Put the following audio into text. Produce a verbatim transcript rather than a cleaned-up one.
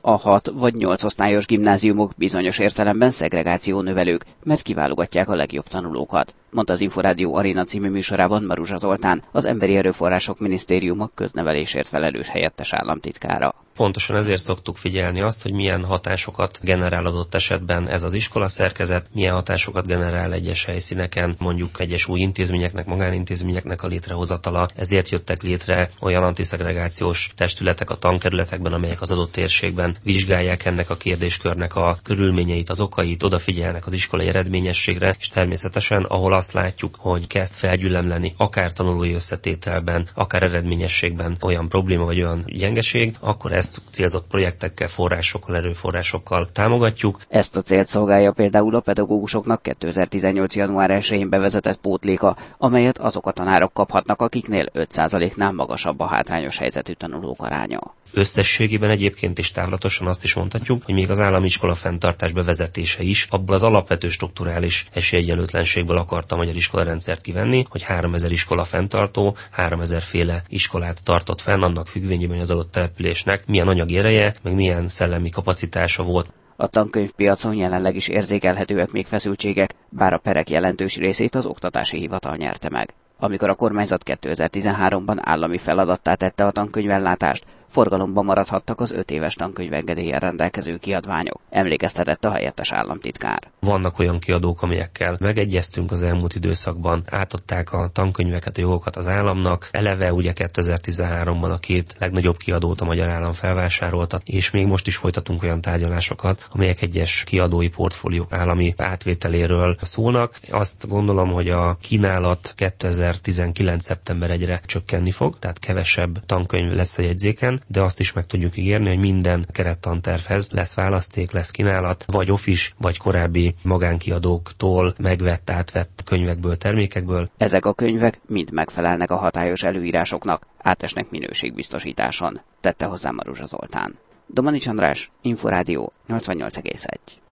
A hat vagy nyolc osztályos gimnáziumok bizonyos értelemben szegregáció növelők, mert kiválogatják a legjobb tanulókat, mondta az Inforádió Aréna című műsorában Maruzsa Zoltán, az Emberi Erőforrások Minisztériuma köznevelésért felelős helyettes államtitkára. Pontosan ezért szoktuk figyelni azt, hogy milyen hatásokat generál adott esetben ez az iskola szerkezet, milyen hatásokat generál egyes helyszíneken, mondjuk egyes új intézményeknek, magánintézményeknek a létrehozatala. Ezért jöttek létre olyan antiszegregációs testületek a tankerületekben, amelyek az adott térségben vizsgálják ennek a kérdéskörnek a körülményeit, az okait, odafigyelnek az iskolai eredményességre, és természetesen, ahol azt látjuk, hogy kezd felgyülemleni akár tanulói összetételben, akár eredményességben olyan probléma vagy olyan gyengeség, akkor ezt célzott projektekkel, forrásokkal, erőforrásokkal támogatjuk. Ezt a célt szolgálja például a pedagógusoknak kétezer-tizennyolc. január elsején bevezetett pótléka, amelyet azok a tanárok kaphatnak, akiknél öt százaléknál magasabb a hátrányos helyzetű tanulók aránya. Összességében egyébként is távlatosan azt is mondhatjuk, hogy még az állami iskola fenntartás bevezetése is abból az alapvető strukturális esélyegyenlőtlenségből akarta a magyar iskolarendszert kivenni, hogy háromezer iskola fenntartó, háromezer féle iskolát tartott fenn, annak függvényében, hogy az adott településnek milyen anyagi ereje, meg milyen szellemi kapacitása volt. A tankönyvpiacon jelenleg is érzékelhetőek még feszültségek, bár a perek jelentős részét az oktatási hivatal nyerte meg. Amikor a kormányzat kétezer-tizenháromban állami feladattá tette a tankönyvellátást, forgalomban maradhattak az öt éves tankönyvengedéllyel rendelkező kiadványok, emlékeztetett a helyettes államtitkár. Vannak olyan kiadók, amelyekkel megegyeztünk az elmúlt időszakban, átadták a tankönyveket, a jogokat az államnak, eleve ugye kétezer-tizenháromban a két legnagyobb kiadót a magyar állam felvásárolta, és még most is folytatunk olyan tárgyalásokat, amelyek egyes kiadói portfóliók állami átvételéről szólnak. Azt gondolom, hogy a kínálat kétezer-tizenkilenc. szeptember elsejére csökkenni fog, tehát kevesebb tankönyv lesz a jegyzéken, de azt is meg tudjuk ígérni, hogy minden kerettantervhez lesz választék, lesz kínálat, vagy office, vagy korábbi magánkiadóktól megvett, átvett könyvekből, termékekből. Ezek a könyvek mind megfelelnek a hatályos előírásoknak, átesnek minőségbiztosításon, tette hozzá Maruzsa Zoltán. Domanics András, Inforádió nyolcvannyolc egész egy.